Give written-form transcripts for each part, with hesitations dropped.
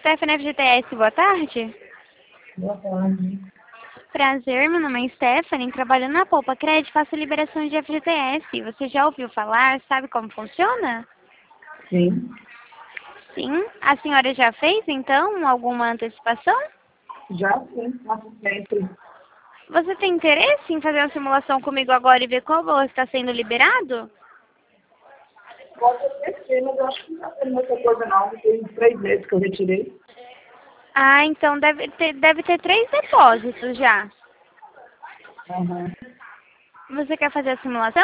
Stephanie FGTS, boa tarde. Boa tarde. Prazer, meu nome é Stephanie, trabalho na Poupa Crédito, faço liberação de FGTS. Você já ouviu falar? Sabe como funciona? Sim, Sim. A senhora já fez, então, alguma antecipação? já sim, faço sempre. Você tem interesse em fazer uma simulação comigo agora e ver qual valor está sendo liberado? Pode até ser, mas eu acho que não está sendo muita coisa não. Tem 3 meses que eu retirei. Ah, então deve ter 3 depósitos já. Uhum. Você quer fazer a simulação?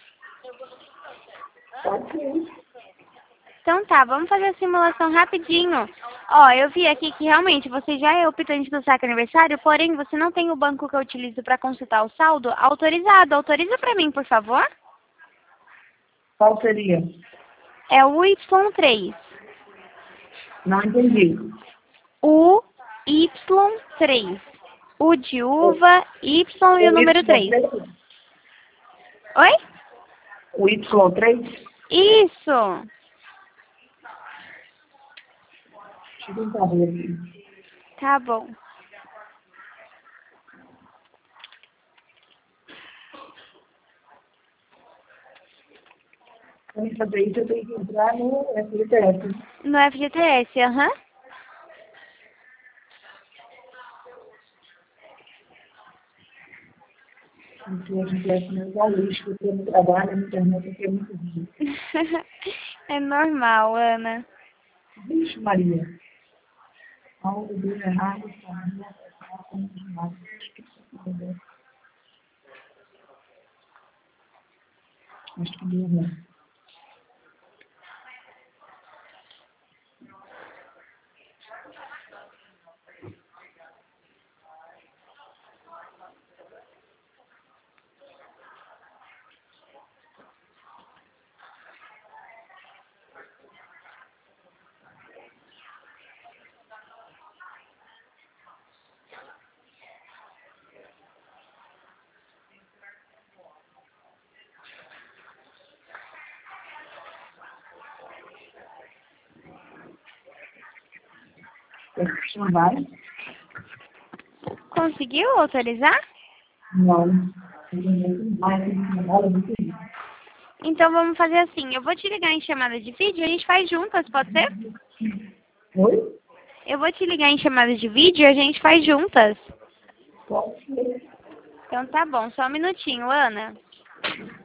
Pode sim. Então tá, vamos fazer a simulação rapidinho. Ó, eu vi aqui que realmente você já é optante do saque aniversário, porém você não tem o banco que eu utilizo para consultar o saldo autorizado. Autoriza para mim, por favor. Qual seria? É o Y3. Não entendi. O Y3. U de uva, Y e o O número 3. Y3? Oi? O Y3? Isso. Deixa eu tentar ver aqui. Tá bom. Para mim fazer isso, eu tenho que entrar no FGTS. No FGTS, aham. Porque o FGTS não é igual lixo, porque eu não trabalho na internet, aqui é muito ruim. É normal, Ana. Vixe, Maria. Algo deu errado, família, como demais. Acho que deu errado. Não vai? Conseguiu autorizar? Não. Mais demora muito isso. Então vamos fazer assim. Eu vou te ligar em chamada de vídeo e a gente faz juntas, pode ser? Oi? Eu vou te ligar em chamada de vídeo e a gente faz juntas. Pode ser. Então tá bom, só um minutinho, Ana.